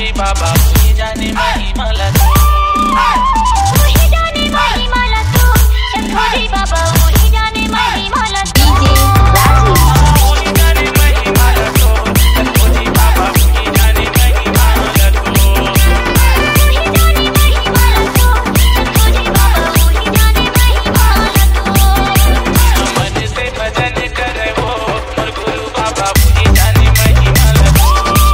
सतगुरुजी बाबा ही जाने महिमाला तो वही जाने महिमाला तो सतगुरुजी बाबा वही जाने महिमाला तो वही जाने महिमाला तो सतगुरुजी बाबा वही जाने महिमाला तो वही जाने महिमाला तो सतगुरुजी बाबा वही जाने महिमाला तो मन से भजन करे वो और गुरु बाबा वही जाने महिमाला तो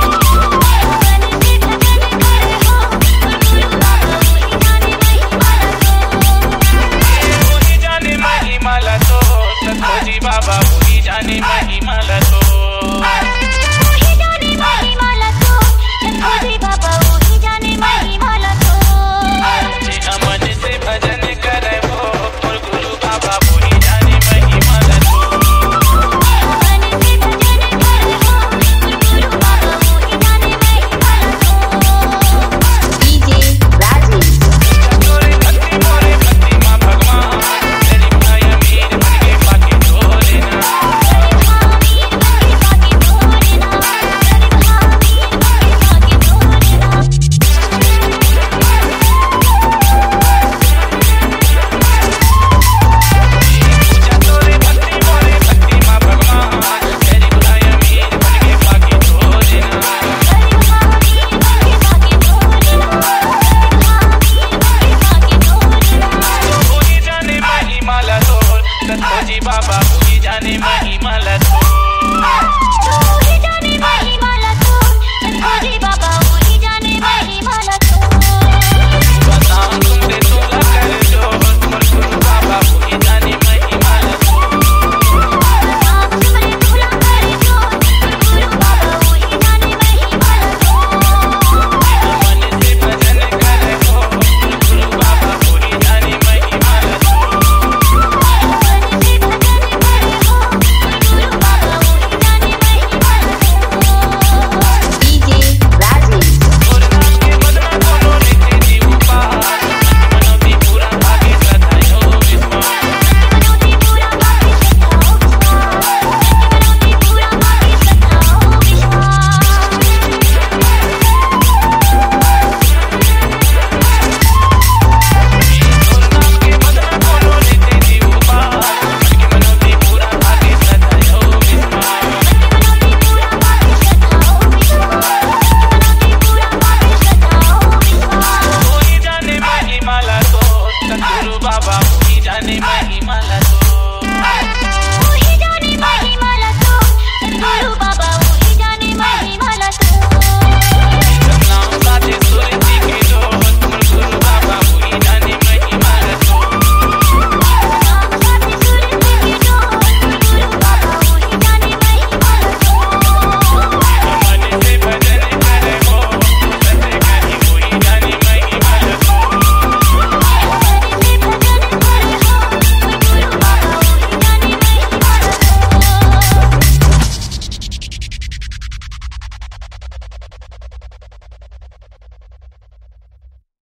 महिमाला तो सतगुरुजी बाबा वही जाने महिमाला तो वही जाने महिमाला तो सतगुरुजी बाबा वही जाने महिमाला तो मन से भजन करे वो और गुरु बाबा वही जाने महिमाला तो मन से भजन करे वो और गुरु बाबा वही जाने महिमाला तो डीजे राजेश तोरे भक्ति माँ भगवान तेरी भाई अमीर बन के बाकी ढोले ना तोरे भक्ति माँ भगवान तेरी भाई अमीर बन के बाकी ढोले ना वही जाने महिमाला तो सतगुरुजी बाबा वही जाने महिमाला तो वही जाने महिमाला तो सतगुरुजी बाबा वही जाने महिमाला तो बताऊं तुमसे तोला कर जो और गुरु बाबा वही जाने महिमाला तो आप सबरे भूला करे जो गुरु बाबा वही जाने महिमाला तो मन से भजन करे वो और गुरु बाबा वही जाने महिमाला तो मन से भजन करे हो गुरु बाबा वही जाने महिमाला तो डीजे राजेश और नाम के बदला बोलो नित्य जीव पार मनोती पूरा भागे सदायो विश्वास मनोती पूरा बाकी सताओ मनोती पूरा बाकी सताओ विश्वास और नाम के बदला बोलो नित्य जीव पार मनोती पूरा भागे सदायो विश्वास मनोती पूरा बाकी सताओ विश्वास मनोती पूरा बाकी सताओ विश्वास वही जाने महिमाला तो सतगुरु बाबा वही जाने महिमाला